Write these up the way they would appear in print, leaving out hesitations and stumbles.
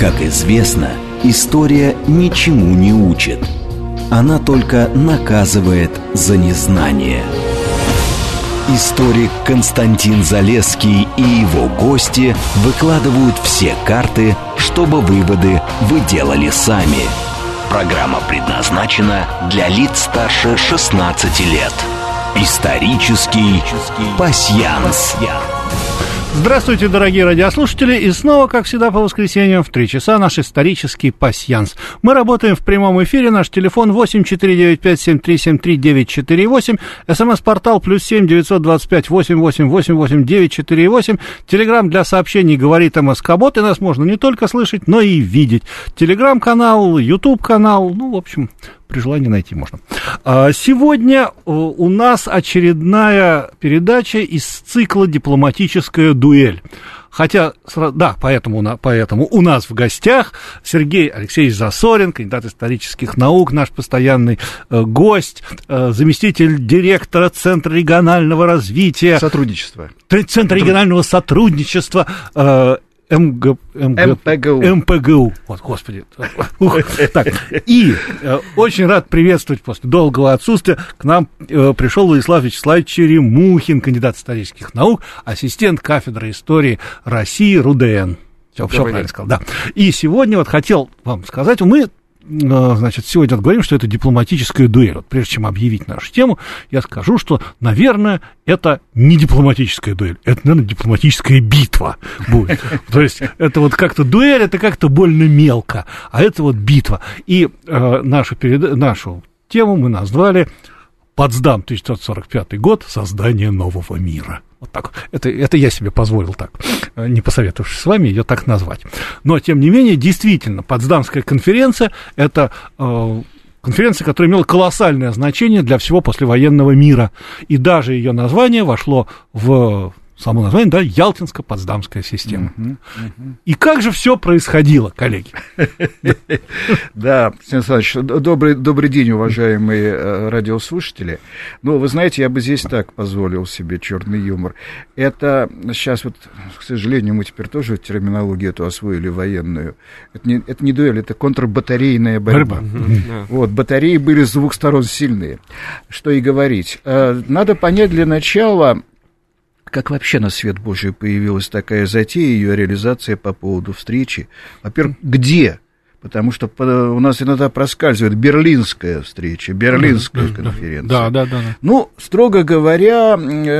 Как известно, история ничему не учит. Она только наказывает за незнание. Историк Константин Залесский и его гости выкладывают все карты, чтобы выводы вы делали сами. Программа предназначена для лиц старше 16 лет. Исторический пасьянс. Здравствуйте, дорогие радиослушатели, и снова, как всегда, по воскресеньям в 3 часа наш исторический пасьянс. Мы работаем в прямом эфире, наш телефон 8495-7373-948, СМС-портал +7 925 8888 948, Телеграм для сообщений говорит МСК-бот, и нас можно не только слышать, но и видеть. Телеграм-канал, YouTube-канал, в общем, при желании найти можно. Сегодня у нас очередная передача из цикла «Дипломатическая дуэль». Хотя, да, поэтому у нас в гостях Сергей Алексеевич Засорин, кандидат исторических наук, наш постоянный гость, заместитель директора Центра регионального развития. Центра регионального сотрудничества МПГУ. Вот, господи. Так, и очень рад приветствовать после долгого отсутствия. К нам пришел Владислав Вячеславович Черемухин, кандидат исторических наук, ассистент кафедры истории России РУДН. Все правильно сказал, да. И сегодня вот хотел вам сказать, мы, значит, сегодня говорим, что это дипломатическая дуэль. Вот прежде чем объявить нашу тему, я скажу, что, наверное, это не дипломатическая дуэль, это, наверное, дипломатическая битва будет. То есть это вот как-то дуэль, это как-то больно мелко, а это вот битва. И нашу тему мы назвали «Потсдам, 1945 год. Создание нового мира». Вот так. Это я себе позволил так, не посоветовавшись с вами, ее так назвать. Но, тем не менее, действительно, Потсдамская конференция – это конференция, которая имела колоссальное значение для всего послевоенного мира. И даже ее название вошло в само название, да, Ялтинско-Потсдамская система. И как же все происходило, коллеги? Да, Станислав Ильич, добрый день, уважаемые радиослушатели. Ну, вы знаете, я бы здесь так позволил себе черный юмор. Это сейчас вот, к сожалению, мы теперь тоже терминологию эту освоили военную. Это не дуэль, это контрбатарейная борьба. Вот, батареи были с двух сторон сильные. Что и говорить. Надо понять для начала, как вообще на свет Божий появилась такая затея, ее реализация по поводу встречи. Во-первых, где? Потому что у нас иногда проскальзывает Берлинская встреча, Берлинская конференция. Да. Ну, строго говоря,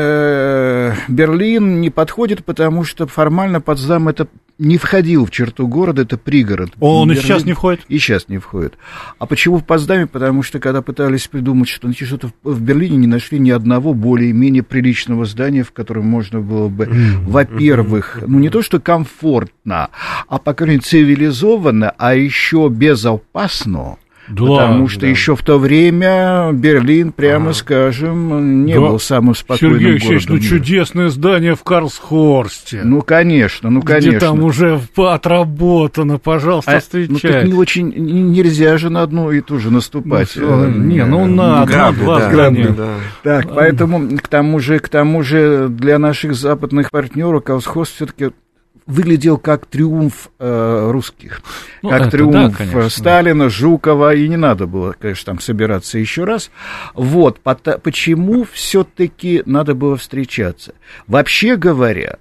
Берлин не подходит, потому что формально Потсдам это не входил в черту города, это пригород. Он и сейчас не входит? И сейчас не входит. А почему в Потсдаме? Потому что, когда пытались придумать, что найти что-то в Берлине, не нашли ни одного более-менее приличного здания, в котором можно было бы, во-первых, не то что комфортно, а, по крайней мере, цивилизованно, а еще безопасно. Потому что еще в то время Берлин, прямо скажем, не был самым спокойным городом. Сергей Алексеевич, чудесное здание в Карлсхорсте. Конечно. Где там уже отработано, пожалуйста, встречайте. Так не очень, нельзя же на одну и ту же наступать. На одно-два здания. Так, поэтому, к тому же, для наших западных партнеров Карлсхорст все-таки выглядел как триумф русских, как триумф Сталина, Жукова, и не надо было, конечно, там собираться еще раз. Вот, почему все-таки надо было встречаться? Вообще говоря,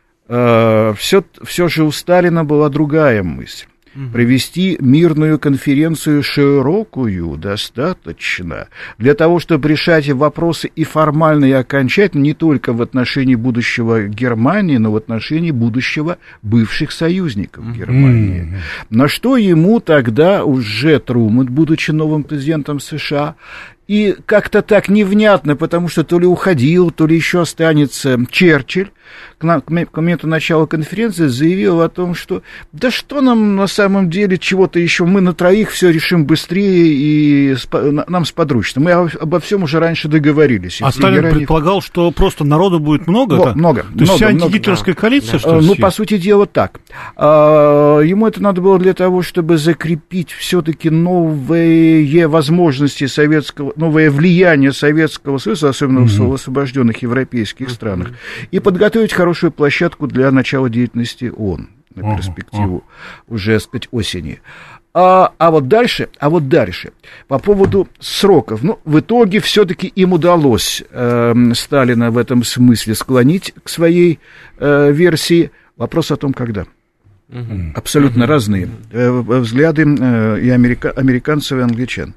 все же у Сталина была другая мысль. Провести мирную конференцию широкую достаточно для того, чтобы решать вопросы и формально, и окончательно, не только в отношении будущего Германии, но в отношении будущего бывших союзников Германии. На что ему тогда уже Трумэн, будучи новым президентом США, и как-то так невнятно, потому что то ли уходил, то ли еще останется Черчилль, к моменту начала конференции заявил о том, что да что нам на самом деле чего-то еще, мы на троих все решим быстрее и нам сподручно. Мы обо всем уже раньше договорились. А Сталин предполагал, что просто народу будет много? Много. То есть вся антигитлеровская коалиция, что ли? Ну, по сути дела, так. Ему это надо было для того, чтобы закрепить все-таки новые возможности советского, новое влияние Советского Союза, особенно в освобожденных европейских странах, и подготовить хорошую площадку для начала деятельности ООН. на перспективу уже, так сказать, осени. А вот дальше, по поводу сроков, ну, в итоге все-таки им удалось Сталина в этом смысле склонить к своей версии. Вопрос о том, когда. Абсолютно разные взгляды и американцев, и англичан.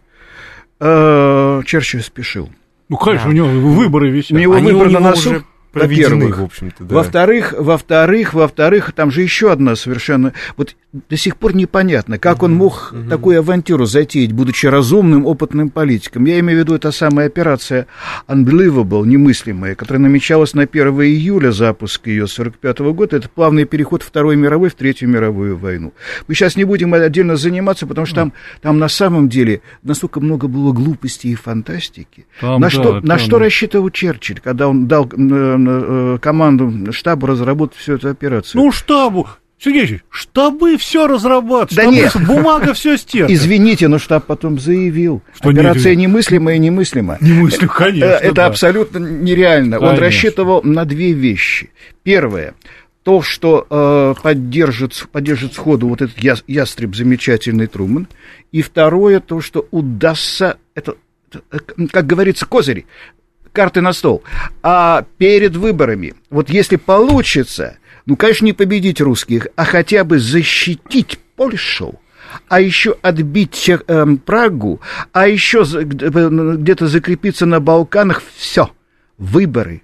Черчилль спешил. Ну, конечно, у него выборы висят. У него выборы на носу. Во-первых, в общем-то, да. Во-вторых, там же еще одна совершенно... Вот до сих пор непонятно, как он мог такую авантюру затеять, будучи разумным, опытным политиком. Я имею в виду, это самая операция Unbelievable, немыслимая, которая намечалась на 1 июля, запуск ее 1945 года. Это плавный переход Второй мировой в Третью мировую войну. Мы сейчас не будем отдельно заниматься, потому что там на самом деле настолько много было глупости и фантастики. На что рассчитывал Черчилль, когда он дал команду штабу разработать всю эту операцию? Ну, штабу... Сергей Ильич, штабы все разрабатывают, да нет. Бумага все стерпит. Извините, но штаб потом заявил, что операция немыслимая и немыслима. Немыслимо, конечно. Это да. Абсолютно нереально. Конечно. Он рассчитывал на две вещи. Первое, то, что поддержит сходу вот этот ястреб замечательный Трумэн. И второе, то, что удастся, это как говорится, козыри, карты на стол. А перед выборами, вот если получится... Ну, конечно, не победить русских, а хотя бы защитить Польшу, а еще отбить Прагу, а еще где-то закрепиться на Балканах, все, выборы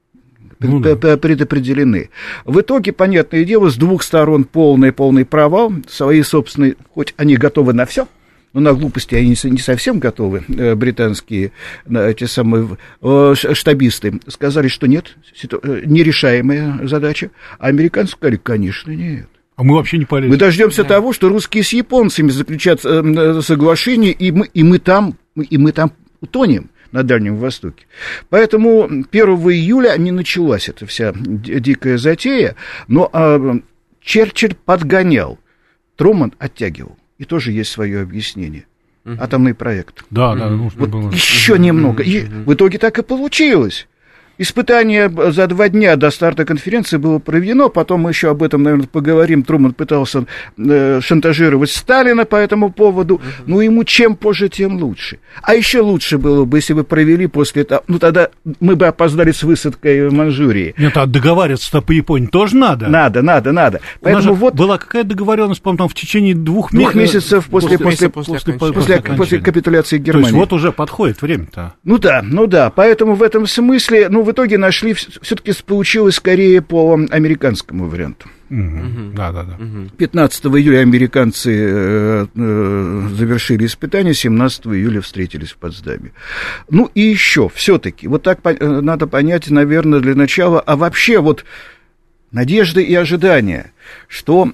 предопределены. В итоге, понятное дело, с двух сторон полный провал, свои собственные, хоть они готовы на все. Но на глупости они не совсем готовы, британские эти самые штабисты. Сказали, что нет, нерешаемая задача. А американцы сказали, конечно, нет. А мы вообще не полезем. Мы дождемся того, что русские с японцами заключат соглашение, и мы там утонем на Дальнем Востоке. Поэтому 1 июля не началась эта вся дикая затея, но Черчилль подгонял, Трумэн оттягивал. И тоже есть свое объяснение. Атомный проект. Да, нужно вот было. Еще немного. И в итоге так и получилось. Испытание за 2 дня до старта конференции было проведено, потом мы еще об этом, наверное, поговорим. Трумэн пытался шантажировать Сталина по этому поводу, ну, ему чем позже, тем лучше. А еще лучше было бы, если бы провели после того, ну, тогда мы бы опоздали с высадкой в Манчжурии. Нет, а договариваться-то по Японии тоже надо? Надо. Поэтому вот... Была какая договоренность, по-моему, в течение 2 месяцев после капитуляции Германии. То есть вот уже подходит время-то. Ну да, поэтому в этом смысле, в итоге нашли, все-таки получилось скорее по американскому варианту. Да. 15 июля американцы завершили испытания, 17 июля встретились в Потсдаме. Ну и еще, все-таки, вот так надо понять, наверное, для начала, а вообще вот надежды и ожидания, что...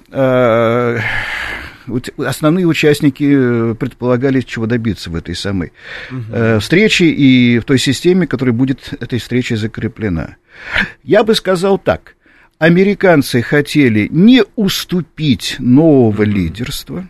Основные участники предполагали, чего добиться в этой самой встрече и в той системе, которая будет этой встречей закреплена. Я бы сказал так. Американцы хотели не уступить нового лидерства.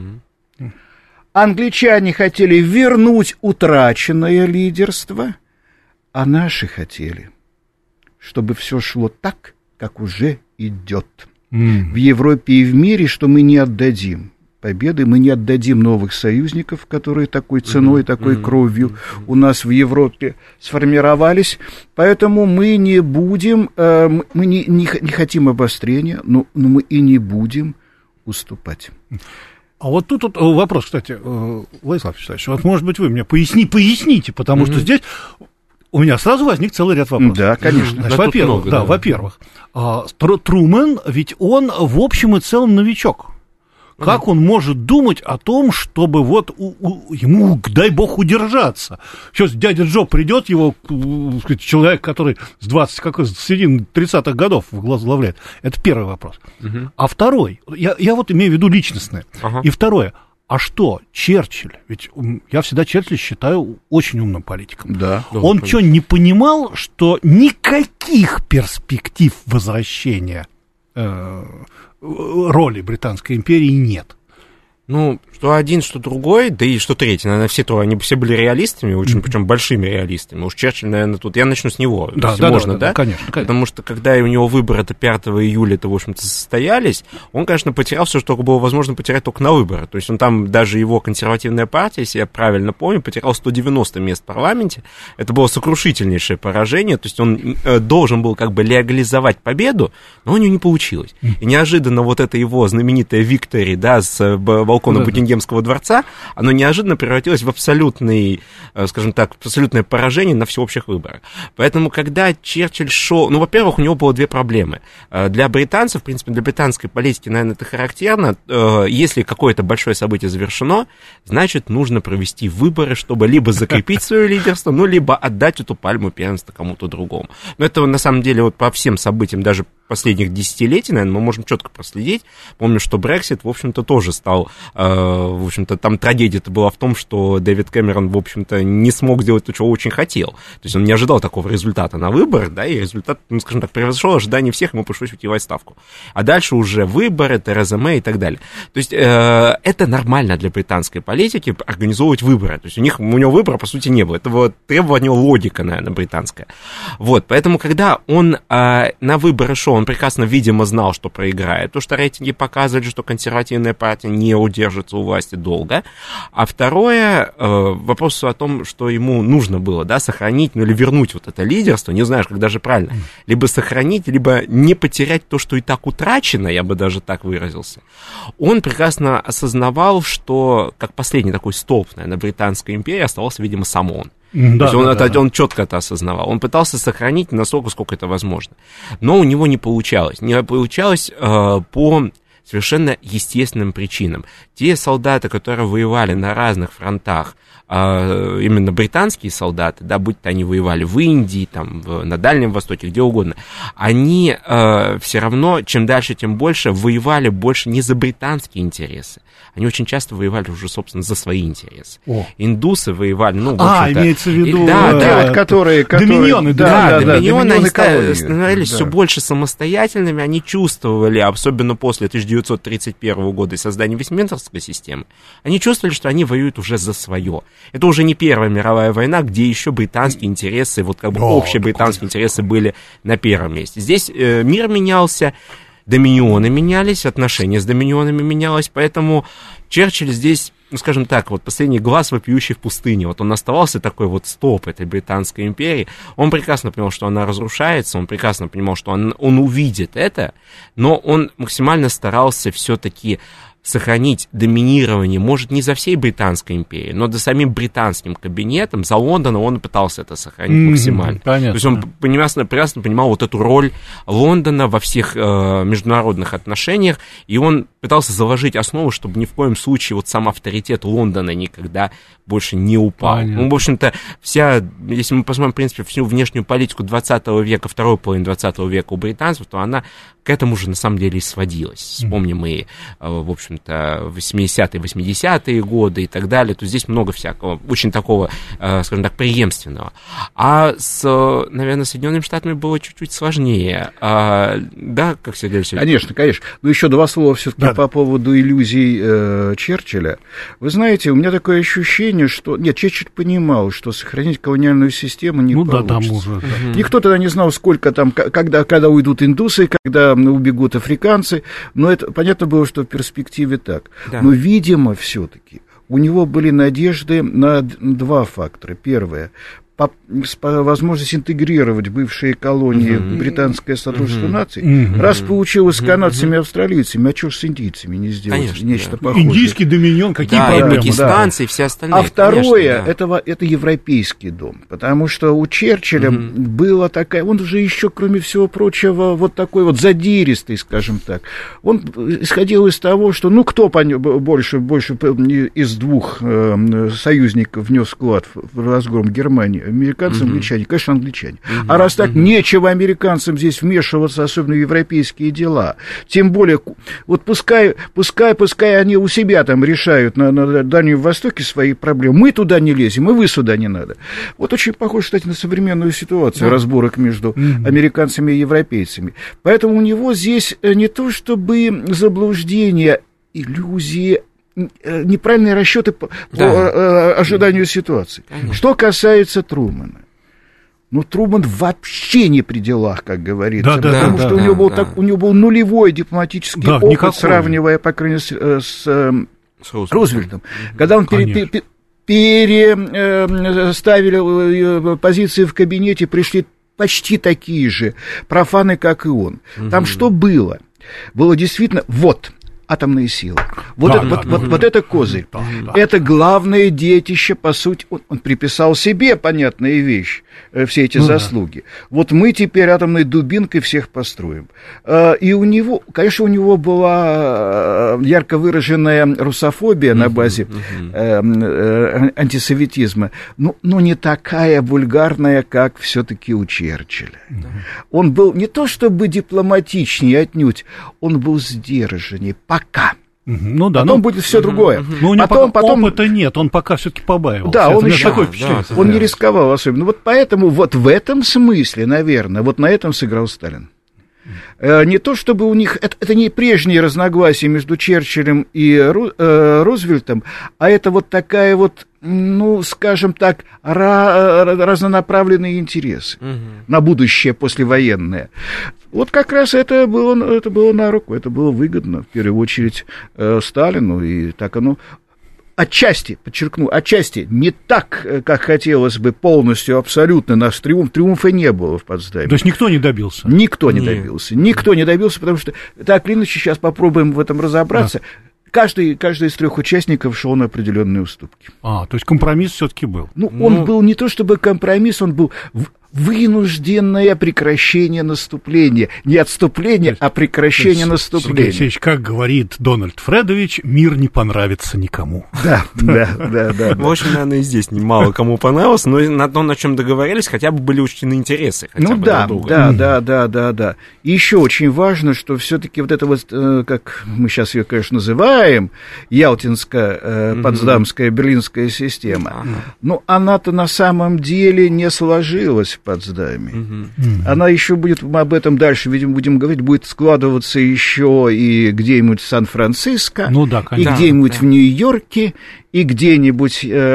Англичане хотели вернуть утраченное лидерство. А наши хотели, чтобы все шло так, как уже идет. В Европе и в мире, что мы не отдадим победы, мы не отдадим новых союзников, которые такой ценой, такой кровью у нас в Европе сформировались. Поэтому мы не будем, мы не хотим обострения, но мы и не будем уступать. А вот тут вопрос, кстати, Владислав Вячеславович, вот, может быть, вы мне поясните, потому что здесь... У меня сразу возник целый ряд вопросов. Да, конечно. Значит, во-первых, Трумэн, ведь он в общем и целом новичок. Как он может думать о том, чтобы вот ему, дай бог, удержаться? Сейчас дядя Джо придет, его человек, который с середины 30-х годов возглавляет. Это первый вопрос. А второй, я вот имею в виду личностное. И второе. А что, Черчилль, ведь я всегда Черчилля считаю очень умным политиком. Да. Он что, не понимал, что никаких перспектив возвращения роли Британской империи нет? Ну, что один, что другой, да и что третий, наверное, все трое, они все были реалистами, очень, причем большими реалистами. Уж Черчилль, наверное, тут, я начну с него, да, если можно, да? Конечно. Потому что, когда у него выборы 5 июля-то, в общем-то, состоялись, он, конечно, потерял все, что было возможно потерять только на выборы. То есть он там, даже его консервативная партия, если я правильно помню, потерял 190 мест в парламенте. Это было сокрушительнейшее поражение, то есть он должен был как бы легализовать победу, но у него не получилось. И неожиданно вот это его знаменитое victory, да, с балкона Букингемского дворца, оно неожиданно превратилось в абсолютное поражение на всеобщих выборах. Поэтому, когда Черчилль шел... Ну, во-первых, у него было две проблемы. Для британцев, в принципе, для британской политики, наверное, это характерно. Если какое-то большое событие завершено, значит, нужно провести выборы, чтобы либо закрепить свое лидерство, ну, либо отдать эту пальму первенства кому-то другому. Но это, на самом деле, вот по всем событиям, даже последних десятилетий, наверное, мы можем четко проследить. Помню, что Брексит, в общем-то, тоже стал, в общем-то, там трагедия-то была в том, что Дэвид Кэмерон, в общем-то, не смог сделать то, чего очень хотел. То есть он не ожидал такого результата на выборах, да, и результат, ну, скажем так, превзошел ожидания всех, ему пришлось уйти в отставку. А дальше уже выборы, Тереза Мэй и так далее. То есть это нормально для британской политики организовывать выборы. То есть у него выбора, по сути, не было. Это вот требовала от него логика, наверное, британская. Вот, поэтому, когда он на выборы шел, он прекрасно, видимо, знал, что проиграет, потому что рейтинги показывали, что консервативная партия не удержится у власти долго. А второе, вопрос о том, что ему нужно было, да, сохранить, ну или вернуть вот это лидерство, не знаешь, как даже правильно, либо сохранить, либо не потерять то, что и так утрачено, я бы даже так выразился. Он прекрасно осознавал, что, как последний такой столб, наверное, Британской империи, оставался, видимо, сам он. То есть он четко это осознавал. Он пытался сохранить настолько, сколько это возможно. Но у него не получалось. Не получалось по совершенно естественным причинам. Те солдаты, которые воевали на разных фронтах, именно британские солдаты, да, будь то они воевали в Индии, там, на Дальнем Востоке, где угодно, они все равно, чем дальше, тем больше, воевали больше не за британские интересы. Они очень часто воевали уже, собственно, за свои интересы. Индусы воевали, ну, в общем-то... имеется в виду... которые... Доминионы, доминионы, они становились все больше самостоятельными, они чувствовали, особенно после 1931 года и создания Вестминстерской системы, они чувствовали, что они воюют уже за свое. Это уже не Первая мировая война, где еще британские интересы, вот как бы общие британские интересы были на первом месте. Здесь мир менялся, доминионы менялись, отношения с доминионами менялось, поэтому Черчилль здесь, ну, скажем так, вот последний глаз, вопиющий в пустыне, вот он оставался такой вот стоп этой Британской империи, он прекрасно понимал, что она разрушается, он прекрасно понимал, что он увидит это, но он максимально старался все-таки сохранить доминирование, может, не за всей Британской империей, но за самим британским кабинетом, за Лондоном он пытался это сохранить максимально. Понятно. То есть он прекрасно понимал вот эту роль Лондона во всех международных отношениях, и он пытался заложить основу, чтобы ни в коем случае вот сам авторитет Лондона никогда больше не упал. Понятно. Ну, в общем-то, если мы посмотрим, в принципе, всю внешнюю политику 20 века, второй половины 20 века у британцев, то она к этому же на самом деле и сводилась. Вспомним и, в общем-то, 80-е, 80-е годы и так далее. То здесь много всякого, очень такого, скажем так, преемственного. А наверное, с Соединенными Штатами было чуть-чуть сложнее. Да, как Сергей Алексеевич? Конечно. Но еще два слова все-таки по поводу иллюзий Черчилля. Вы знаете, у меня такое ощущение, что... Нет, Черчилль понимал, что сохранить колониальную систему не получится. Никто тогда не знал, сколько там, когда уйдут индусы, когда убегут африканцы, но это понятно было, что в перспективе так. Да. Но, видимо, все-таки у него были надежды на два фактора. Первое — возможность интегрировать бывшие колонии в британское содружество наций. Раз получилось с канадцами и австралийцами, а что ж с индийцами не сделать? Конечно, нечто похожее? Индийский доминион, какие проблемы? И пакистанцы, и все остальные. А второе, это европейский дом, потому что у Черчилля была такая, он уже еще, кроме всего прочего, вот такой вот задиристый, скажем так. Он исходил из того, что, кто больше из двух союзников внес вклад в разгром Германии? Американцы, англичане, конечно, англичане. А раз так, нечего американцам здесь вмешиваться, особенно в европейские дела. Тем более, вот пускай они у себя там решают на Дальнем Востоке свои проблемы. Мы туда не лезем, и вы сюда не надо. Вот очень похоже, кстати, на современную ситуацию разборок между американцами и европейцами. Поэтому у него здесь не то чтобы заблуждение, иллюзии, неправильные расчеты по ожиданию ситуации. Конечно. Что касается Трумэна. Ну, Трумэн вообще не при делах, как говорится, потому что у него был нулевой дипломатический опыт, никакой. Сравнивая, по крайней мере, с Рузвельтом. Когда он переставили позиции в кабинете, пришли почти такие же профаны, как и он. Там что было? Было действительно атомные силы. Вот это козырь. Это главное детище, по сути. Он приписал себе, понятная вещь, все эти заслуги. Вот мы теперь атомной дубинкой всех построим. И у него, конечно, у него была ярко выраженная русофобия на базе антисоветизма, но не такая вульгарная, как все-таки у Черчилля. Он был не то чтобы дипломатичнее отнюдь, он был сдержаннее. Пока. Ну да, потом будет все другое. Но у него потом опыта нет, он пока все-таки побаивался. Да, он еще он не рисковал особенно. Вот поэтому вот в этом смысле, наверное, вот на этом сыграл Сталин. Не то чтобы у них... Это не прежние разногласия между Черчиллем и Рузвельтом, а это вот такая вот, ну, скажем так, разнонаправленные интересы на будущее послевоенное. Вот как раз это было на руку, это было выгодно, в первую очередь, Сталину, и так оно... Отчасти, подчеркну, не так, как хотелось бы полностью, абсолютно наш триумф. Триумфа не было в Потсдаме. То есть никто не добился? Никто не добился, потому что, так или иначе, сейчас попробуем в этом разобраться. Каждый из трех участников шел на определенные уступки. То есть компромисс все-таки был? Он был не то чтобы компромисс, он был вынужденное прекращение наступления. Не отступление, а прекращение наступления. Сергей Алексеевич, как говорит Дональд Фредович, мир не понравится никому. Да. В общем, наверное, и здесь немало кому понравилось, но на том, на чем договорились, хотя бы были учтены интересы. Да. И еще очень важно, что все-таки вот это вот, как мы сейчас ее, конечно, называем, Ялтинская, Потсдамская, Берлинская система, но она-то на самом деле не сложилась в Потсдаме. Она еще будет, мы об этом дальше, видимо, будем говорить, будет складываться еще и где-нибудь в Сан-Франциско, и где-нибудь в Нью-Йорке, и где-нибудь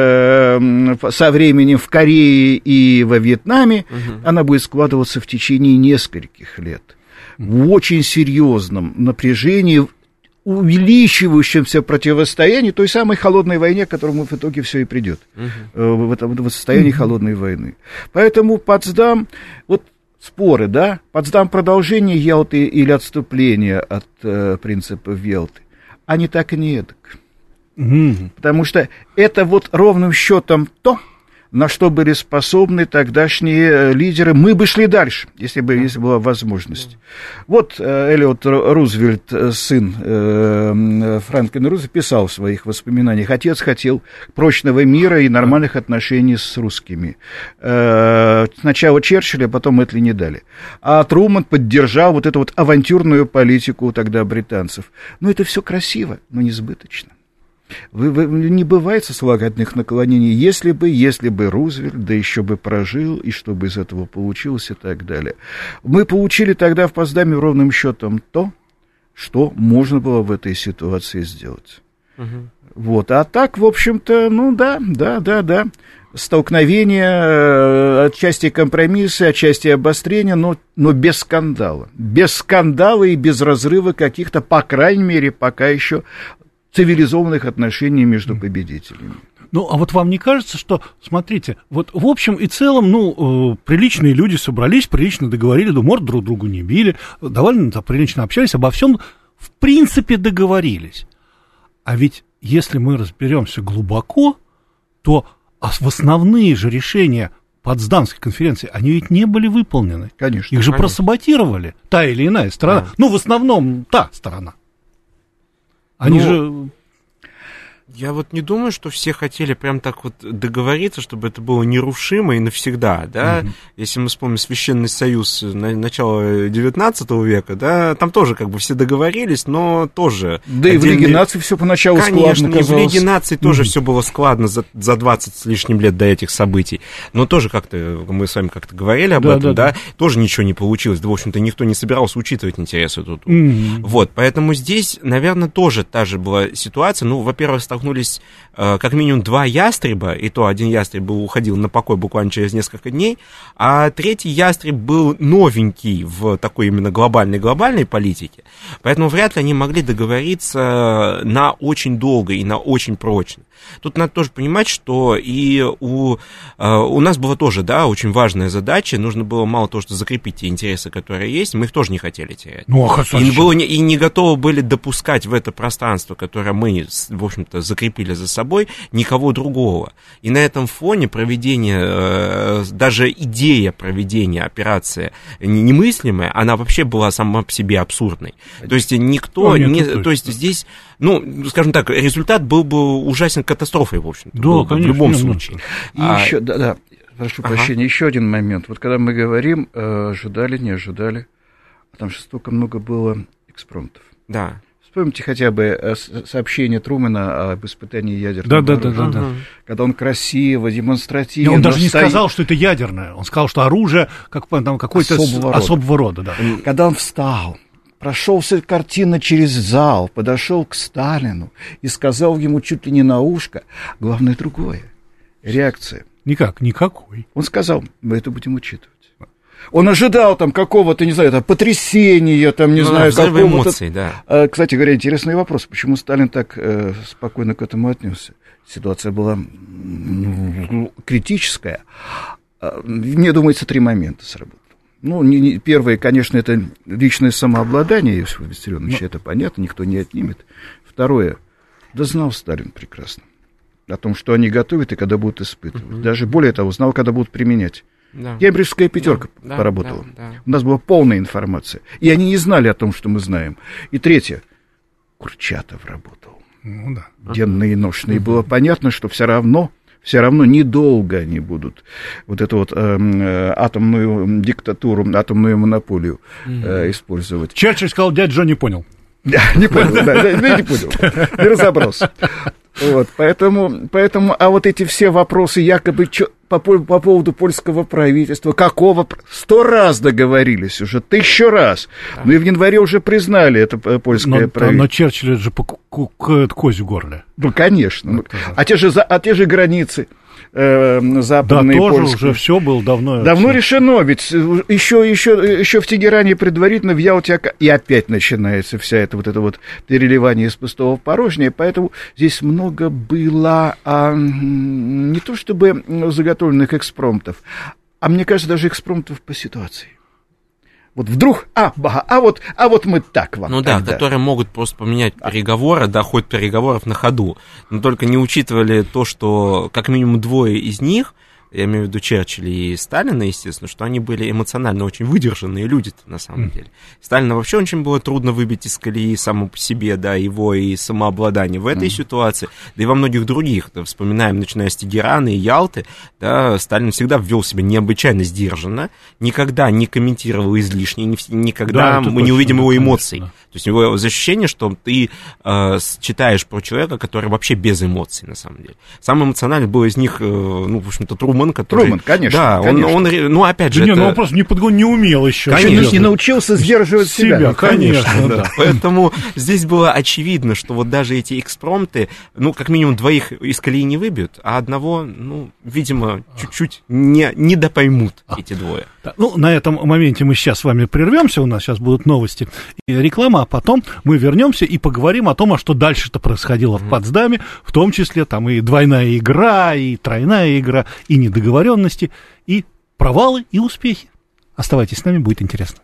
со временем в Корее и во Вьетнаме. Она будет складываться в течение нескольких лет. В очень серьезном напряжении, увеличивающемся противостоянии той самой холодной войне, к которому в итоге все и придет, в этом состоянии холодной войны. Поэтому Потсдам, вот споры, да, Потсдам продолжение Ялты или отступление от принципов Ялты, а не так и не эдак. Потому что это вот ровным счетом то, на что были способны тогдашние лидеры. Мы бы шли дальше, если была возможность. Вот Элиот Рузвельт, сын Франклина Рузвельта, писал в своих воспоминаниях: отец хотел прочного мира и нормальных отношений с русскими. Сначала Черчилля, потом Этли не дали. А Трумэн поддержал вот эту вот авантюрную политику тогда британцев. Ну, это все красиво, но несбыточно. Не бывает сослагательных наклонений, если бы Рузвельт, да еще бы прожил, и что бы из этого получилось, и так далее. Мы получили тогда в Потсдаме ровным счетом то, что можно было в этой ситуации сделать. Вот. А так, в общем-то, да. Столкновения, отчасти компромиссы, отчасти обострения, но без скандала. Без скандала и без разрыва каких-то, по крайней мере, пока еще цивилизованных отношений между победителями. Ну, а вот вам не кажется, что, смотрите, вот в общем и целом, приличные люди собрались, прилично договорили, морд друг другу не били, довольно прилично общались, обо всем, в принципе, договорились. А ведь, если мы разберемся глубоко, то в основные же решения Потсдамской конференции, они ведь не были выполнены. Конечно. Их же просаботировали та или иная сторона. В основном та сторона. Они же... Я вот не думаю, что все хотели прям так вот договориться, чтобы это было нерушимо и навсегда, да. Если мы вспомним Священный Союз начала 19 века, да, там тоже как бы все договорились, но тоже... Да и в Лиге наций все поначалу складно казалось. Конечно, и в Лиге наций тоже все было складно за 20 с лишним лет до этих событий. Но тоже как-то, мы с вами как-то говорили об этом, да, тоже ничего не получилось. Да, в общем-то, никто не собирался учитывать интересы тут. Вот, поэтому здесь, наверное, тоже та же была ситуация. Ну, во-первых, столкнулись как минимум 2 ястреба, и то один ястреб уходил на покой буквально через несколько дней, а третий ястреб был новенький в такой именно глобальной политике. Поэтому вряд ли они могли договориться на очень долго и на очень прочно. Тут надо тоже понимать, что и у нас была тоже, да, очень важная задача. Нужно было мало того, что закрепить те интересы, которые есть, мы их тоже не хотели терять. И не готовы были допускать в это пространство, которое мы, в общем-то, закрепили за собой, никого другого. И на этом фоне проведение, даже идея проведения операции немыслимая, она вообще была сама по себе абсурдной. То есть никто то есть здесь, ну, скажем так, результат был бы ужасен катастрофой, в общем-то, да, конечно, в любом случае. И еще, да, прошу прощения, еще один момент. Вот когда мы говорим, ожидали, не ожидали, там же столько много было экспромтов. Да. Вспомните хотя бы сообщение Трумэна об испытании ядерного оружия. Да. Когда он красиво, демонстративно... И он даже не сказал, что это ядерное. Он сказал, что оружие какое-то особого рода. Да. Когда он встал, прошелся картина через зал, подошел к Сталину и сказал ему чуть ли не на ушко, главное другое, реакция. Никакой. Он сказал, мы это будем учитывать. Он ожидал там какого-то, не знаю, там, потрясения, там, не знаю, какого-то... эмоций, да. Кстати говоря, интересный вопрос, почему Сталин так спокойно к этому отнесся? Ситуация была критическая. Мне думается, 3 момента сработало. Ну, первое, конечно, это личное самообладание Иосифа Виссарионовича, это понятно, никто не отнимет. Второе, да знал Сталин прекрасно о том, что они готовят и когда будут испытывать. Даже более того, знал, когда будут применять. Да. Кембриджская пятерка поработала. Да. У нас была полная информация. И они не знали о том, что мы знаем. И третье. Курчатов работал. Ну, да. Денные и ношные. И было понятно, что все равно недолго они будут вот эту вот атомную диктатуру, атомную монополию использовать. Черчилль сказал, дядя Джо не понял. Не понял, не понял. Не разобрался. Вот, поэтому, а вот эти все вопросы якобы по поводу польского правительства, 100 раз договорились уже, 1000 раз. Да. Ну и в январе уже признали это польское правительство. Но Черчилль же козью горле. Ну, конечно. А те же границы западные, да, тоже польские. Уже все было давно решено, ведь еще в Тегеране предварительно, в Ялте, и опять начинается вся эта вот переливание из пустого в порожнее, поэтому здесь много было не то чтобы заготовленных экспромтов, а мне кажется, даже экспромтов по ситуации. Вот вдруг, вот мы так вам. Ну тогда. Да, которые могут просто поменять переговоры, да, ход переговоров на ходу. Но только не учитывали то, что как минимум 2 из них, я имею в виду Черчилля и Сталина, естественно, что они были эмоционально очень выдержанные люди-то, на самом деле. Сталина вообще очень было трудно выбить из колеи само по себе, да, его и самообладание в этой ситуации, да и во многих других. Да, вспоминаем, начиная с Тегерана и Ялты, да, Сталин всегда вел себя необычайно сдержанно, никогда не комментировал излишне, никогда мы не увидим его эмоций. Да. То есть у него ощущение, что ты читаешь про человека, который вообще без эмоций, на самом деле. Самый эмоциональный был из них, в общем-то, Трумэн, который... Трумэн, конечно. Да, конечно. Опять же... он просто не умел еще. Конечно. Не научился сдерживать себя. Конечно, да. Поэтому здесь было очевидно, что вот даже эти экспромты, как минимум 2 из колеи не выбьют, а одного, видимо, чуть-чуть не допоймут эти 2. На этом моменте мы сейчас с вами прервемся, у нас сейчас будут новости и реклама, а потом мы вернемся и поговорим о том, что дальше-то происходило в Потсдаме, в том числе там и двойная игра, и тройная игра, и недоговоренности, и провалы, и успехи. Оставайтесь с нами, будет интересно.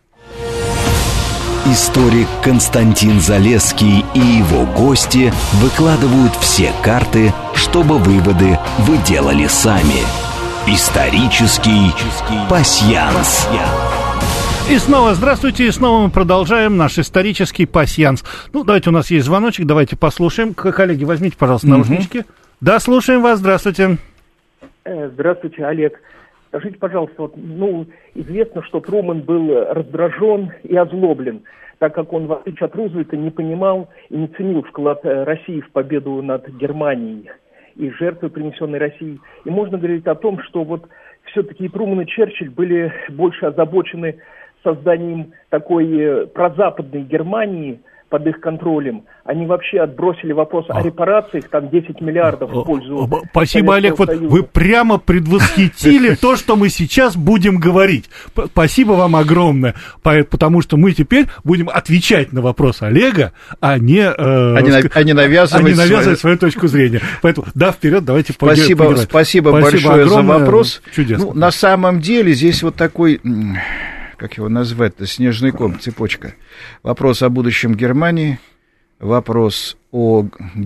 Историк Константин Залесский и его гости выкладывают все карты, чтобы выводы вы делали сами. Исторический пасьянс. И снова здравствуйте, и снова мы продолжаем наш исторический пасьянс. Ну, давайте, у нас есть звоночек, давайте послушаем. Коллеги, возьмите, пожалуйста, наушнички. Да, слушаем вас, здравствуйте. Здравствуйте, Олег. Скажите, пожалуйста, вот, известно, что Трумэн был раздражен и озлоблен, так как он, в отличие от Рузвельта, не понимал и не ценил вклад России в победу над Германией и жертвы, принесенной Россией. И можно говорить о том, что вот все-таки и Трумэн, и Черчилль были больше озабочены созданием такой прозападной Германии под их контролем. Они вообще отбросили вопрос о репарациях, там 10 миллиардов в пользу... Спасибо, Олег, вот вы прямо предвосхитили то, что мы сейчас будем говорить. Спасибо вам огромное, потому что мы теперь будем отвечать на вопрос Олега, а не навязывать свою точку зрения. Поэтому, да, вперед, давайте поговорим. Спасибо большое за вопрос. Чудесно. На самом деле здесь вот такой... как его назвать-то, снежный ком, цепочка. Вопрос о будущем Германии, вопрос о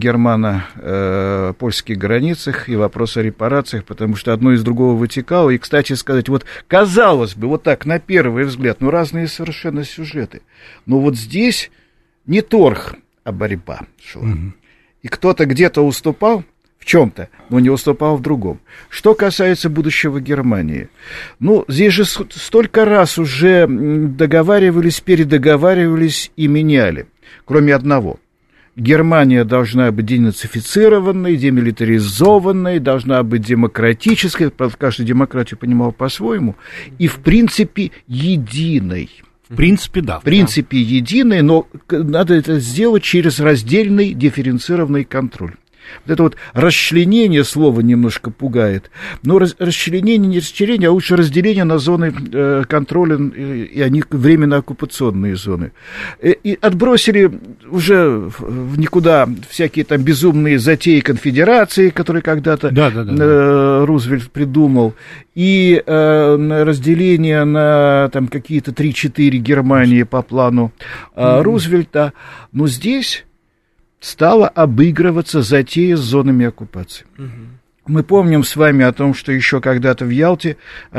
германо-польских границах и вопрос о репарациях, потому что одно из другого вытекало. И, кстати сказать, вот казалось бы, вот так, на первый взгляд, разные совершенно сюжеты. Но вот здесь не торг, а борьба шла. И кто-то где-то уступал в чем-то, но не уступал в другом. Что касается будущего Германии, здесь же столько раз уже договаривались, передоговаривались и меняли, кроме одного. Германия должна быть денацифицированной, демилитаризованной, должна быть демократической, правда, каждый демократию понимал по-своему, и, в принципе, единой. В принципе, да. В принципе, единой, но надо это сделать через раздельный дифференцированный контроль. Вот это вот расчленение слова немножко пугает, но расчленение, не расчленение, а лучше разделение на зоны контроля, и они временно-оккупационные зоны. И отбросили уже в никуда всякие там безумные затеи конфедерации, которые когда-то Рузвельт придумал, и разделение на там какие-то 3-4 Германии по плану Рузвельта. Но здесь стала обыгрываться затея с зонами оккупации. Мы помним с вами о том, что еще когда-то в Ялте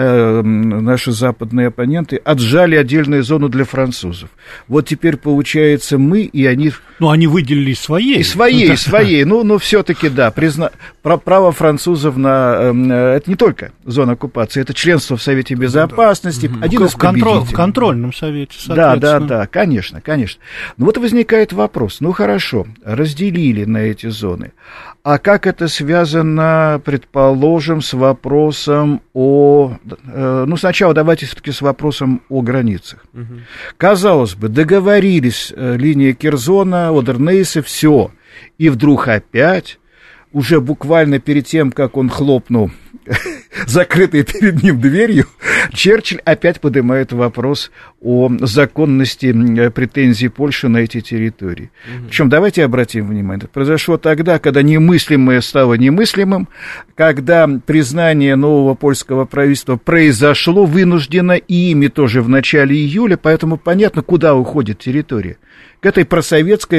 наши западные оппоненты отжали отдельную зону для французов. Вот теперь, получается, мы и они... они выделили своей. Своей. Но все-таки, да, право французов на... Это не только зона оккупации, это членство в Совете Безопасности. Один из победителей. В контрольном совете, соответственно. Да, конечно. Но вот возникает вопрос. Хорошо, разделили на эти зоны. А как это связано, предположим, с вопросом о... сначала давайте все-таки с вопросом о границах. Казалось бы, договорились, линия Керзона, Одернейсе, все. И вдруг опять, уже буквально перед тем, как он хлопнул закрытой перед ним дверью, Черчилль опять поднимает вопрос о законности претензий Польши на эти территории. Причем давайте обратим внимание, это произошло тогда, когда немыслимое стало немыслимым, когда признание нового польского правительства произошло вынужденно и ими тоже в начале июля, поэтому понятно, куда уходит территория. К этой просоветской,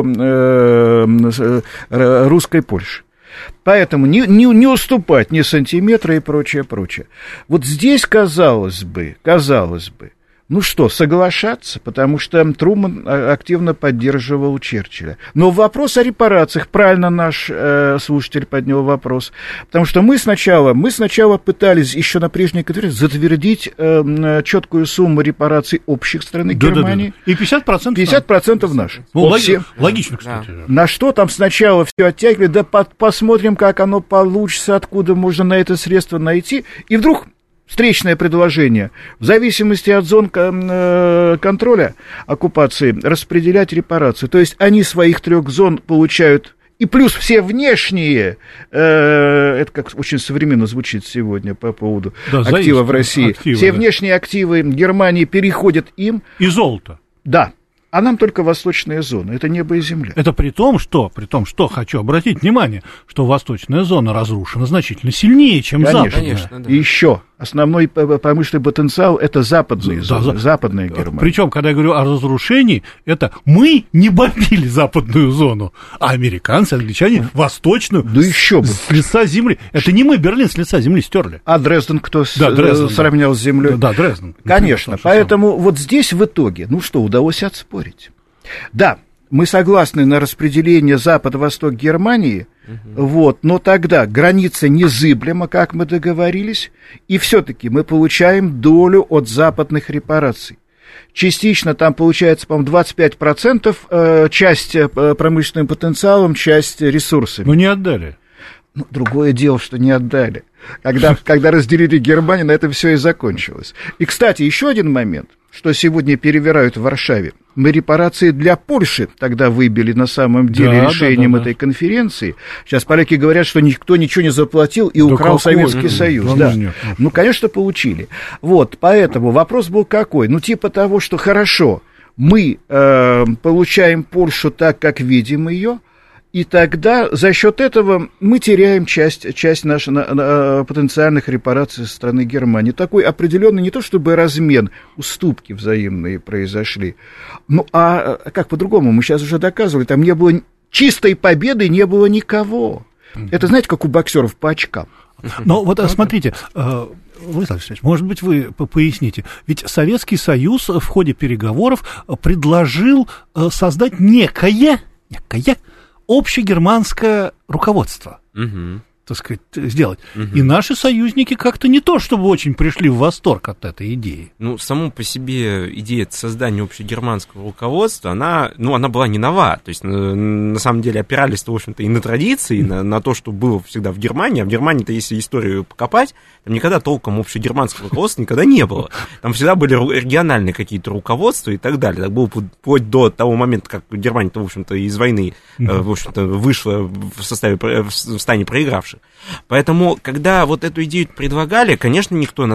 русской Польше. Поэтому не уступать ни сантиметра и прочее. Вот здесь, казалось бы, соглашаться, потому что Трумэн активно поддерживал Черчилля. Но вопрос о репарациях, правильно наш слушатель поднял вопрос, потому что мы сначала пытались еще на прежней конференции затвердить четкую сумму репараций общих страны Германии. И 50%? 50% наши. Логично, кстати. На что там сначала все оттягивали, посмотрим, как оно получится, откуда можно на это средство найти, и вдруг... Встречное предложение. В зависимости от зон контроля оккупации распределять репарации. То есть они своих 3 зон получают, и плюс все внешние, это как очень современно звучит сегодня по поводу активов в России. Все внешние активы Германии переходят им. И золото. Да. А нам только восточная зона, это небо и земля. Это при том, что хочу обратить внимание, что восточная зона разрушена значительно сильнее, чем западная. Конечно, да. И еще Основной промышленный потенциал – это западные зоны, западная Германия. Причем, когда я говорю о разрушении, это мы не бомбили западную зону, а американцы, англичане восточную, да еще бы. С лица земли. Это не мы Берлин с лица земли стерли. А Дрезден кто сравнял с землей? Да, Дрезден. Конечно, поэтому вот здесь в итоге, удалось отспорить. Да, мы согласны на распределение Запад-Восток Германии, но тогда граница незыблема, как мы договорились, и все-таки мы получаем долю от западных репараций. Частично там получается, по-моему, 25%, часть промышленным потенциалом, часть ресурсами. Но не отдали. Другое дело, что не отдали. Когда разделили Германию, на этом все и закончилось. И, кстати, еще один момент, что сегодня перевирают в Варшаве. Мы репарации для Польши тогда выбили на самом деле решением этой конференции. Сейчас поляки говорят, что никто ничего не заплатил и украл Советский Союз. Да. Конечно, получили. Поэтому вопрос был какой? Типа того, что хорошо, мы получаем Польшу так, как видим ее, и тогда за счет этого мы теряем часть наших потенциальных репараций со стороны Германии. Такой определенный не то чтобы размен, уступки взаимные произошли. А как по-другому? Мы сейчас уже доказывали, там не было чистой победы, не было никого. Это, знаете, как у боксеров по очкам. Но смотрите, Владислав Алексеевич, может быть, вы поясните. Ведь Советский Союз в ходе переговоров предложил создать некое общегерманское руководство, так сказать, сделать. И наши союзники как-то не то, чтобы очень пришли в восторг от этой идеи. Саму по себе идея создания общегерманского руководства, она была не нова. То есть, на самом деле, опирались-то, в общем-то, и на традиции, на то, что было всегда в Германии. А в Германии-то, если историю покопать, там никогда толком общегерманского руководства никогда не было. Там всегда были региональные какие-то руководства и так далее. Так было вплоть до того момента, как Германия-то, в общем-то, из войны, в общем-то, вышла в стане проигравших. Поэтому, когда эту идею предлагали, конечно, никто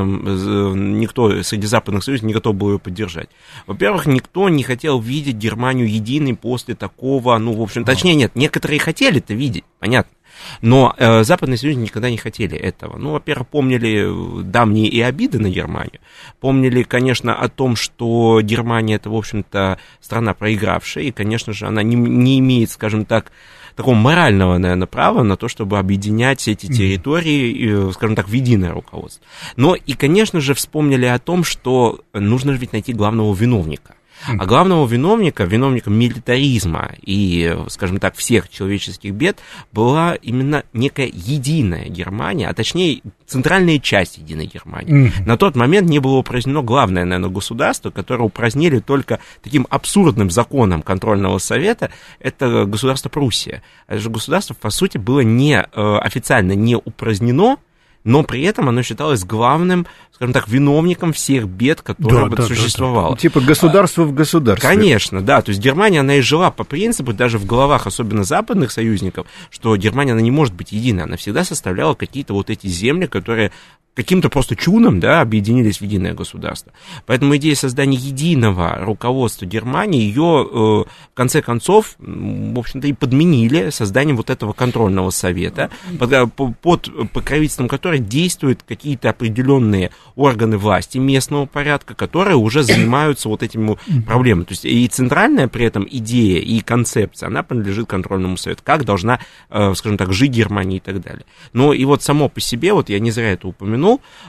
среди западных союзников не готов был ее поддержать. Во-первых, никто не хотел видеть Германию единой после такого, точнее, нет, некоторые хотели это видеть, понятно. Но западные союзники никогда не хотели этого. Во-первых, помнили давние и обиды на Германию. Помнили, конечно, о том, что Германия — это, в общем-то, страна проигравшая, и, конечно же, она не имеет, скажем так, такого морального, наверное, права на то, чтобы объединять эти территории, скажем так, в единое руководство. Но и, конечно же, вспомнили о том, что нужно ведь найти главного виновника. А главного виновником милитаризма и, скажем так, всех человеческих бед была именно некая единая Германия, а точнее центральная часть единой Германии. На тот момент не было упразднено главное, наверное, государство, которое упразднили только таким абсурдным законом контрольного совета, это государство Пруссия. Это же государство, по сути, было официально не упразднено, но при этом оно считалось главным, скажем так, виновником всех бед, которые существовало. Типа государство в государстве. Конечно, да. То есть Германия, она и жила по принципу, даже в головах, особенно западных союзников, что Германия, она не может быть единой. Она всегда составляла какие-то эти земли, которые каким-то просто чудом, объединились в единое государство. Поэтому идея создания единого руководства Германии, ее в конце концов, в общем-то, и подменили созданием этого контрольного совета, под покровительством которого действуют какие-то определенные органы власти местного порядка, которые уже занимаются этими проблемами. То есть и центральная при этом идея и концепция, она принадлежит контрольному совету, как должна, скажем так, жить Германия и так далее. Но и само по себе, я не зря это упомянул,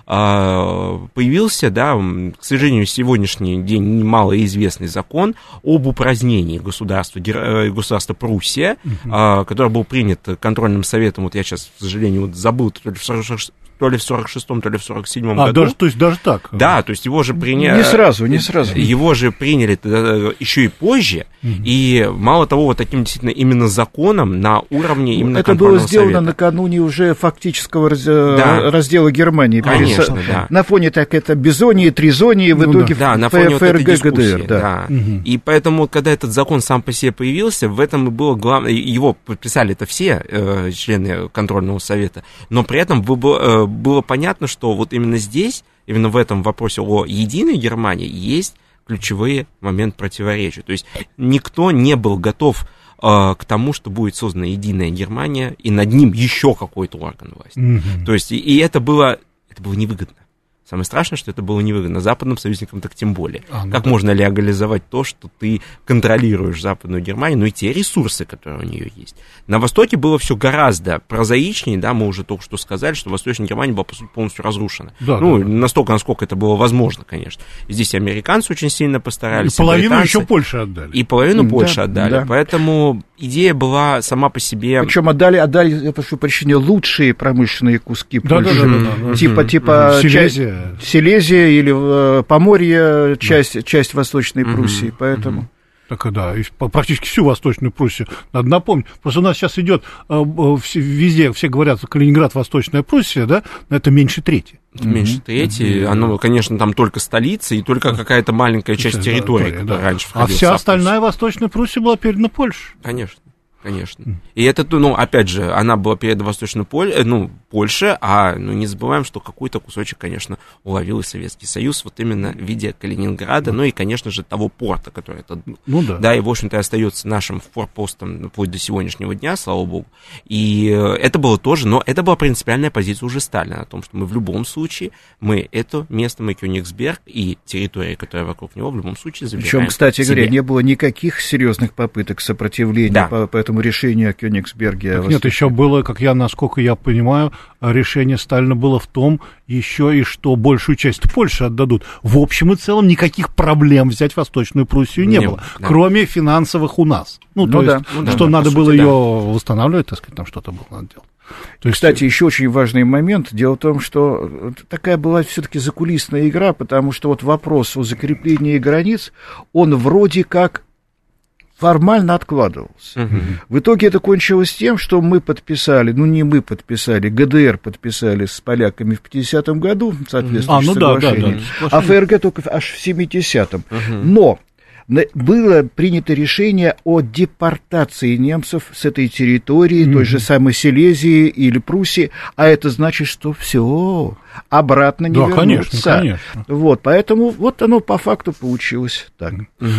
появился, к сожалению, сегодняшний день малоизвестный закон об упразднении государства Пруссия, который был принят контрольным советом, я сейчас, к сожалению, забыл, то ли в 46-м, то ли в 47-м году. То есть даже так? Да, то есть его же приняли... Не сразу. Его же приняли еще и позже, и мало того, таким действительно именно законом на уровне именно контрольного совета. Это было сделано накануне уже фактического раздела Германии. Конечно, да. На фоне это бизонии, тризонии, в итоге на фоне ФРГ, ГДР. Да. И поэтому, когда этот закон сам по себе появился, в этом и было главное, его подписали это все члены контрольного совета, но при этом было понятно, что именно здесь, именно в этом вопросе о единой Германии есть ключевые моменты противоречия. То есть никто не был готов к тому, что будет создана единая Германия, и над ним еще какой-то орган власти. То есть и это было это было невыгодно. Самое страшное, что это было невыгодно. Западным союзникам так тем более. Как можно легализовать то, что ты контролируешь Западную Германию, но и те ресурсы, которые у нее есть. На Востоке было все гораздо прозаичнее, да, мы уже только что сказали, что Восточная Германия была, по сути, полностью разрушена. Да, настолько, насколько это было возможно, конечно. И здесь американцы очень сильно постарались. И половину еще Польши отдали. И половину Польши отдали. Да. Поэтому идея была сама по себе... Причем отдали, я прошу прощения, лучшие промышленные куски Польши. Типа Силезия или Поморье, часть Восточной Пруссии, поэтому... Так, да, практически всю Восточную Пруссию. Надо напомнить, просто у нас сейчас идет везде, все говорят, Калининград, Восточная Пруссия, да, но это меньше трети. Меньше трети, оно, конечно, там только столица и только какая-то маленькая часть территории, которая раньше входила. А вся остальная Восточная Пруссия была передана Польше. Конечно. И это, опять же, она была передана Восточной Польше, а не забываем, что какой-то кусочек, конечно, уловил и Советский Союз, вот именно в виде Калининграда, и, конечно же, того порта, который это был. Да, и, в общем-то, остается нашим форпостом вплоть до сегодняшнего дня, слава богу. И это было тоже, но это была принципиальная позиция уже Сталина, о том, что мы в любом случае, это место, мы Кёнигсберг и территория, которая вокруг него, в любом случае забираем. Причем, кстати говоря, не было никаких серьезных попыток сопротивления по этому решению о Кёнигсберге. Нет, еще было, насколько я понимаю, решение Сталина было в том еще и, что большую часть Польши отдадут. В общем и целом никаких проблем взять Восточную Пруссию не было, кроме финансовых у нас. Надо было ее восстанавливать, так сказать, там что-то было надо делать. Кстати, еще очень важный момент. Дело в том, что такая была все-таки закулисная игра, потому что вопрос о закреплении границ, он вроде как формально откладывался. В итоге это кончилось тем, что мы подписали, не мы подписали, ГДР подписали с поляками в 50-м году соответствующее соглашение, а ФРГ только аж в 70-м. Но было принято решение о депортации немцев с этой территории, той же самой Силезии или Пруссии, а это значит, что все обратно не вернуться. Конечно. Поэтому оно по факту получилось так.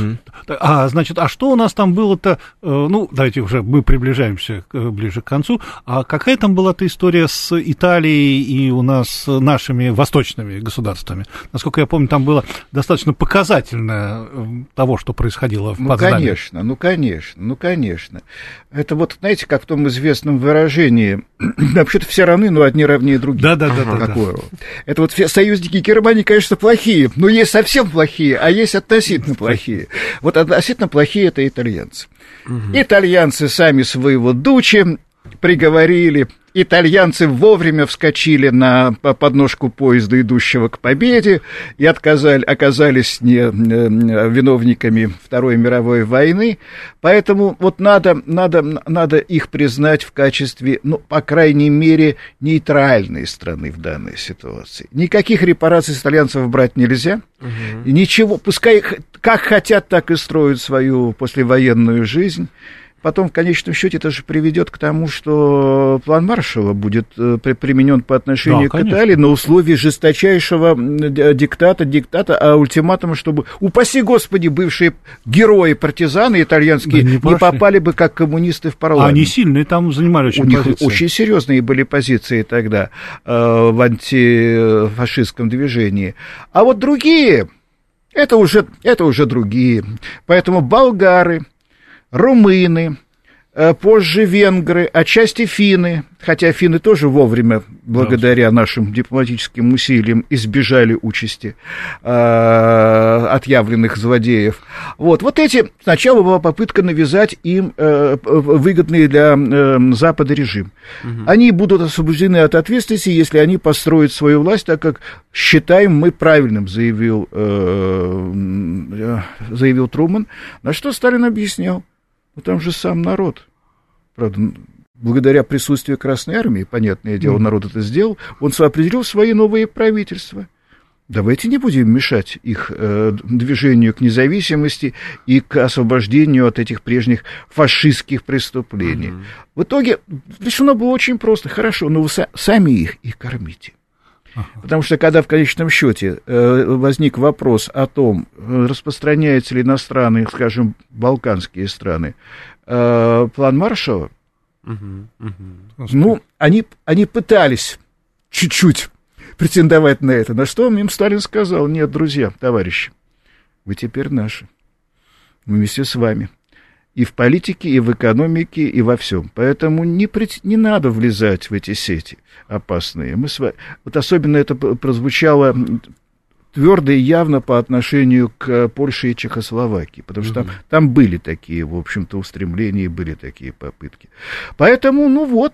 А что у нас там было-то, давайте уже мы приближаемся ближе к концу, а какая там была-то история с Италией и у нас с нашими восточными государствами? Насколько я помню, там было достаточно показательно того, что происходило в Потсдаме. Конечно. Это знаете, как в том известном выражении, вообще-то все равны, но одни равнее других. Да. Это все союзники Германии, конечно, плохие, но есть совсем плохие, а есть относительно плохие. Относительно плохие — это итальянцы. Итальянцы сами своего Дуччи приговорили. Итальянцы вовремя вскочили на подножку поезда, идущего к победе, и оказались виновниками Второй мировой войны. Поэтому надо их признать в качестве, по крайней мере, нейтральной страны в данной ситуации. Никаких репараций с итальянцев брать нельзя. Ничего, пускай как хотят, так и строят свою послевоенную жизнь. Потом, в конечном счете, это же приведет к тому, что план Маршалла будет применен по отношению к Италии на условии жесточайшего диктата, а ультиматума, чтобы, упаси Господи, бывшие герои, партизаны итальянские не попали бы как коммунисты в парламент. Они сильные там занимали очень позиции. У них очень серьезные были позиции тогда в антифашистском движении. А другие, это уже другие. Поэтому болгары, румыны, позже венгры, отчасти финны, хотя финны тоже вовремя, благодаря нашим дипломатическим усилиям, избежали участи отъявленных злодеев. Эти, сначала была попытка навязать им выгодный для Запада режим. Они будут освобождены от ответственности, если они построят свою власть, так как считаем мы правильным, заявил Трумэн, на что Сталин объяснял. Там же сам народ, правда, благодаря присутствию Красной Армии, понятное дело, народ это сделал, он определил свои новые правительства. Давайте не будем мешать их движению к независимости и к освобождению от этих прежних фашистских преступлений. В итоге решено было очень просто. Хорошо, но вы сами их и кормите. Потому что, когда в конечном счете возник вопрос о том, распространяются ли на страны, скажем, балканские страны, план Маршалла, они пытались чуть-чуть претендовать на это. На что им Сталин сказал: нет, друзья, товарищи, вы теперь наши. Мы вместе с вами. И в политике, и в экономике, и во всем. Поэтому не надо влезать в эти сети опасные. Вот особенно это прозвучало твердо и явно по отношению к Польше и Чехословакии, потому что там были такие, в общем-то, устремления, были такие попытки. Поэтому,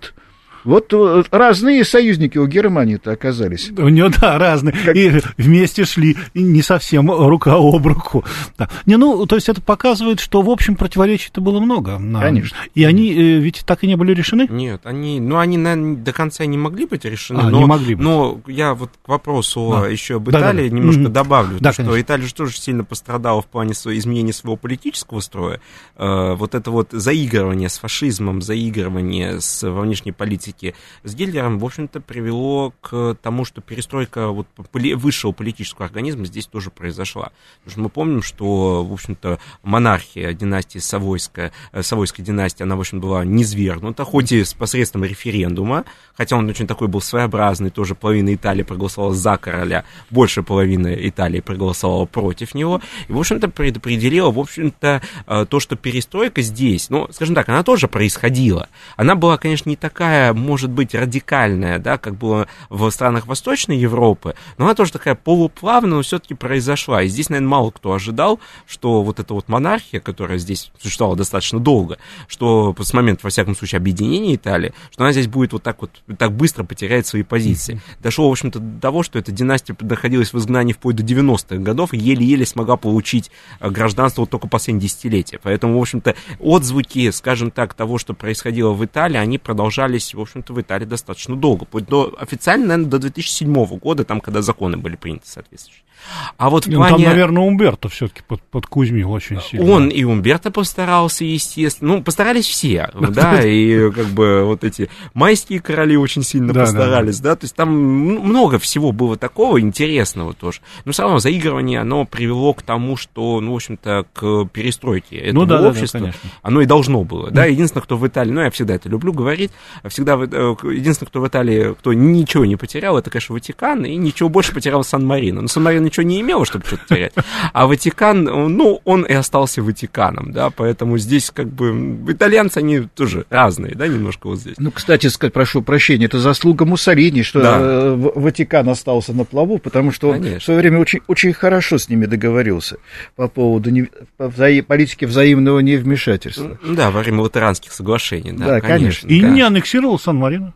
вот разные союзники у Германии-то оказались. У нее, да, разные. И вместе шли, и не совсем рука об руку. Да. То есть это показывает, что, в общем, противоречий-то было много. Конечно. И они ведь так и не были решены? Нет, они, наверное, до конца не могли быть решены. Не могли быть. Но я вот к вопросу еще об Италии немножко добавлю. Да, что Италия же тоже сильно пострадала в плане изменения своего политического строя. Вот это вот заигрывание с фашизмом, заигрывание во внешней политике с Гитлером, в общем-то, привело к тому, что перестройка высшего политического организма здесь тоже произошла. Потому что мы помним, что, в общем-то, монархия династии Савойской династии, она, в общем, была низвергнута, хоть и с посредством референдума, хотя он очень такой был своеобразный, тоже половина Италии проголосовала за короля, больше половины Италии проголосовала против него, и, в общем-то, предопределила, в общем-то, то, что перестройка здесь, скажем так, она тоже происходила. Она была, конечно, не такая, может быть, радикальная, да, как было в странах Восточной Европы, но она тоже такая полуплавная, но все-таки произошла. И здесь, наверное, мало кто ожидал, что вот эта вот монархия, которая здесь существовала достаточно долго, что с момента, во всяком случае, объединения Италии, что она здесь будет так быстро потерять свои позиции. Дошло, в общем-то, до того, что эта династия находилась в изгнании вплоть до 90-х годов и еле-еле смогла получить гражданство только последние десятилетия. Поэтому, в общем-то, отзвуки, скажем так, того, что происходило в Италии, они продолжались, в общем-то, в Италии достаточно долго. Официально, наверное, до 2007 года, там, когда законы были приняты соответствующие. А вот в плане... Там, наверное, Умберто все-таки подкузмил очень сильно. Он и Умберто постарался, естественно. Постарались все, да, и как бы вот эти майские короли очень сильно постарались, да, то есть там много всего было такого интересного тоже. Но все равно заигрывание, оно привело к тому, что, в общем-то, к перестройке этого общества. Оно и должно было, да. Единственное, кто в Италии, я всегда это люблю говорить, единственное, кто в Италии, кто ничего не потерял, это, конечно, Ватикан, и ничего больше потерял Сан-Марино. Но Сан-Марино ничего не имело, чтобы что-то терять. А Ватикан, он и остался Ватиканом, да, поэтому здесь как бы итальянцы, они тоже разные, да, немножко вот здесь. Кстати, прошу прощения, это заслуга Муссолини, что Ватикан остался на плаву, потому что он в свое время очень, очень хорошо с ними договорился по поводу политики взаимного невмешательства. Да, во время латеранских соглашений, да, конечно. И не аннексировал Сан-Марино.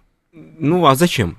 А зачем?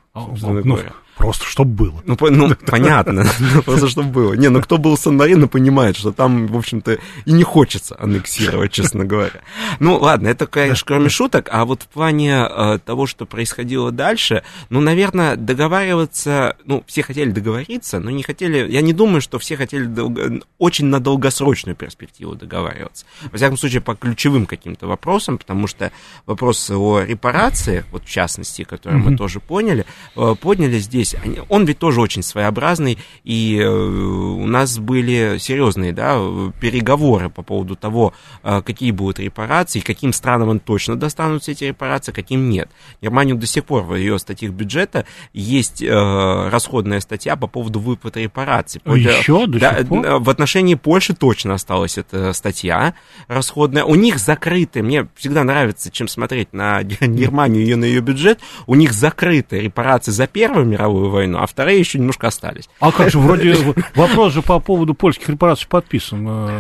Просто чтобы было. Понятно, просто чтобы было. Кто был Сан-Марино, понимает, что там, в общем-то, и не хочется аннексировать, честно говоря. Ладно, это, конечно, кроме шуток, а вот в плане того, что происходило дальше, наверное, договариваться, все хотели договориться, но не хотели, я не думаю, что все хотели очень на долгосрочную перспективу договариваться. Во всяком случае, по ключевым каким-то вопросам, потому что вопрос о репарациях, вот в частности, который мы тоже подняли здесь, он ведь тоже очень своеобразный, и у нас были серьезные, переговоры по поводу того, какие будут репарации, каким странам точно достанутся эти репарации, каким нет. Германию до сих пор в ее статьях бюджета есть расходная статья по поводу выплаты репараций. Еще до сих пор? В отношении Польши точно осталась эта статья расходная. У них закрыты, мне всегда нравится, чем смотреть на Германию и на ее бюджет, у них закрыты репарации за Первую мировую войну, а вторые еще немножко остались. А как же, вроде вопрос же по поводу польских репараций подписан,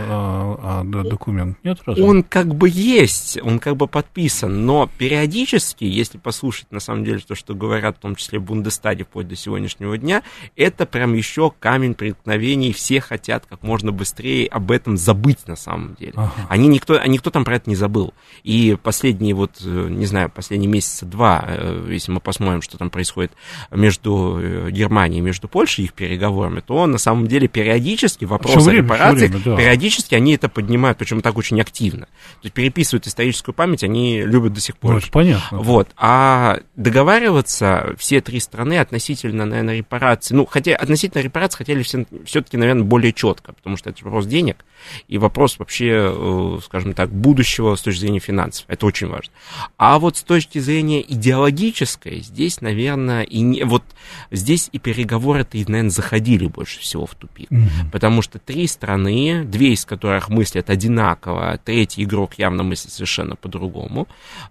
документ, нет? Разве? Он как бы есть, он как бы подписан, но периодически, если послушать, на самом деле, то, что говорят, в том числе в Бундестаге вплоть до сегодняшнего дня, это прям еще камень преткновений, все хотят как можно быстрее об этом забыть, на самом деле. Ага. Никто там про это не забыл. И последние последние месяца два, если мы посмотрим, что там происходит между Германией и между Польшей, их переговорами, то на самом деле периодически вопросы репараций, периодически они это поднимают, причем так очень активно. То есть переписывают историческую память, они любят до сих пор. Это понятно. А договариваться все три страны относительно, наверное, репараций, относительно репараций хотели все-таки, наверное, более четко, потому что это вопрос денег и вопрос вообще, скажем так, будущего с точки зрения финансов. Это очень важно. А вот с точки зрения идеологической, здесь, наверное, здесь и переговоры-то, наверное, заходили больше всего в тупик. Потому что 3 страны, 2 из которых мыслят одинаково, 3-й игрок явно мыслит совершенно по-другому,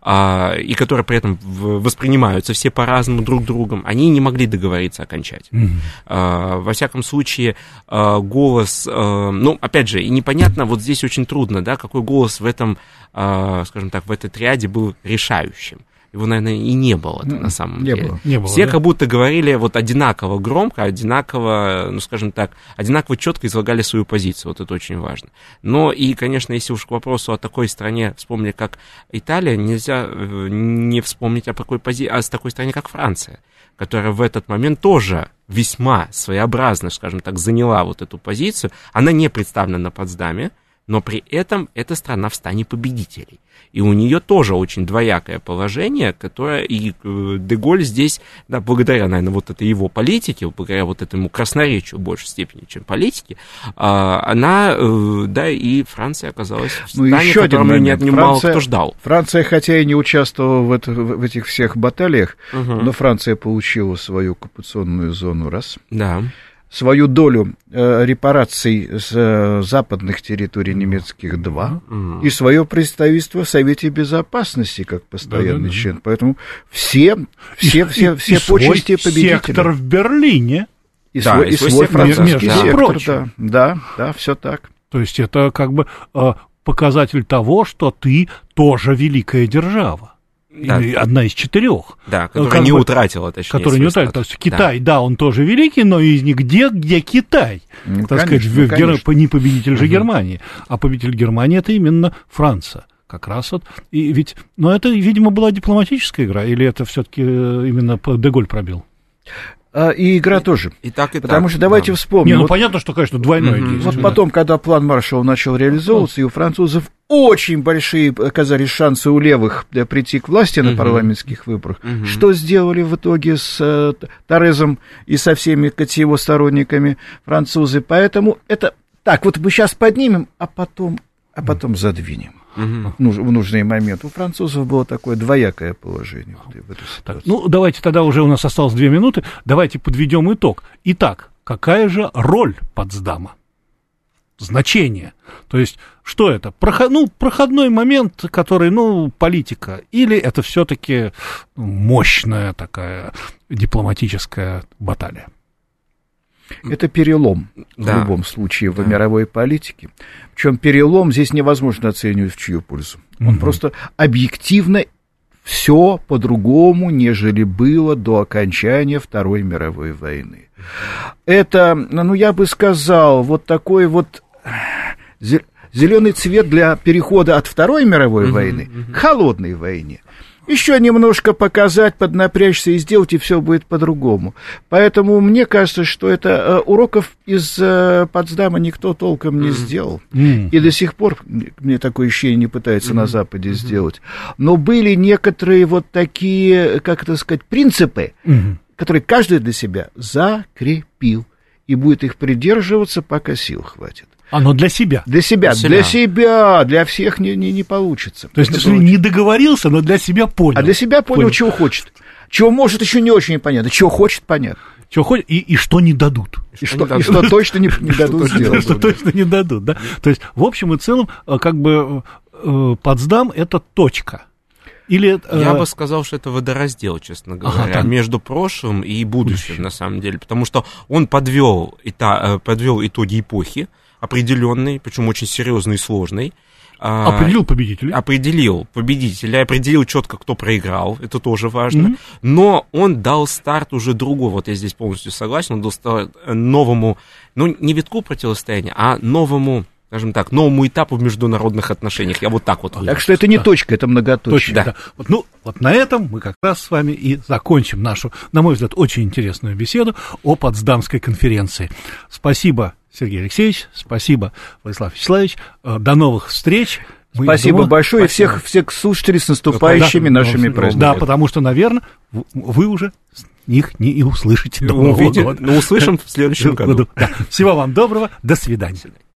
и которые при этом воспринимаются все по-разному друг другом, они не могли договориться окончательно. Во всяком случае, голос, ну, опять же, и непонятно, вот здесь очень трудно, да, какой голос в этом, скажем так, в этой триаде был решающим. Его, наверное, и не было на самом деле. Не было, все, да? Как будто говорили вот одинаково громко, одинаково, ну, скажем так, одинаково четко излагали свою позицию. Вот это очень важно. Но и, конечно, если уж к вопросу о такой стране вспомнили, как Италия, нельзя не вспомнить о такой стране, как Франция, которая в этот момент тоже весьма своеобразно, скажем так, заняла вот эту позицию. Она не представлена на Потсдаме, но при этом эта страна в стане победителей. И у нее тоже очень двоякое положение, которое и де-Голь здесь, да, благодаря, наверное, вот этой его политике, благодаря вот этому красноречию в большей степени, чем политике, она, да, и Франция оказалась в стане, которому мало кто ждал. Франция, хотя и не участвовала в этих всех баталиях, но Франция получила свою оккупационную зону, раз. Да. Свою долю репараций с западных территорий немецких, 2, и свое представительство в Совете Безопасности как постоянный член. Поэтому все почести победителя. Сектор в Берлине. И свой французский сектор. Да, все так. То есть это как бы показатель того, что ты тоже великая держава. Да. Одна из 4. Да, которая не утратила, точнее. Которая не утратила. То есть Китай, да, он тоже великий, но из них где Китай? Ну, так конечно, сказать, не победитель же Германии, а победитель Германии — это именно Франция. Как раз вот. И ведь, но это, видимо, была дипломатическая игра, или это все-таки именно де-Голь пробил? И игра тоже. И так, и потому так, что давайте вспомним. Не, ну вот, понятно, что, конечно, двойное действие. Вот потом, когда план Маршалла начал реализовываться, и у французов очень большие оказались шансы у левых прийти к власти на парламентских выборах. Что сделали в итоге с Торезом и со всеми его сторонниками французы? Поэтому это так, вот мы сейчас поднимем, а потом задвинем. В нужный момент. У французов было такое двоякое положение в этой ситуации. Так, ну, давайте тогда, уже у нас осталось 2 минуты, давайте подведем итог. Итак, какая же роль Потсдама? Значение. То есть, что это? Проходной момент, который, политика, или это все-таки мощная такая дипломатическая баталия? Это перелом в любом случае в мировой политике. Причем перелом здесь невозможно оценивать в чью пользу. Он просто объективно все по-другому, нежели было до окончания Второй мировой войны. Это, я бы сказал, вот такой вот зеленый цвет для перехода от Второй мировой войны к холодной войне. Еще немножко показать, поднапрячься и сделать, и все будет по-другому. Поэтому мне кажется, что это уроков из Потсдама никто толком не сделал. И до сих пор, мне такое ощущение, не пытается на Западе сделать. Но были некоторые вот такие, как это сказать, принципы, которые каждый для себя закрепил. И будет их придерживаться, пока сил хватит. Но для себя. Для себя, для всех не получится. То есть ты не договорился, но для себя понял. А для себя понял, чего хочет. Чего может, еще не очень понятно. Чего хочет, понятно. Чего хочет, и что не дадут. И что точно не дадут сделать. Что точно не дадут, да. То есть, в общем и целом, как бы Потсдам — это точка. Или, я бы сказал, что это водораздел, честно говоря, между прошлым и будущим, на самом деле, потому что он подвел итоги эпохи определенной, причем очень серьезной и сложной. Определил победителей. Определил победителя, определил четко, кто проиграл, это тоже важно. Но он дал старт уже другому, вот я здесь полностью согласен, он дал старт новому, не витку противостояния, а новому, скажем так, новому этапу в международных отношениях. Я вот так вот. Так что это не точка, это многоточие. Да. Вот на этом мы как раз с вами и закончим нашу, на мой взгляд, очень интересную беседу о Потсдамской конференции. Спасибо, Сергей Алексеевич, спасибо, Владислав Вячеславович. До новых встреч. Спасибо большое. Всех слушателей с наступающими нашими праздниками. Да, потому что, наверное, вы уже их не услышите до Нового года. Но услышим в следующем году. Всего вам доброго. До свидания.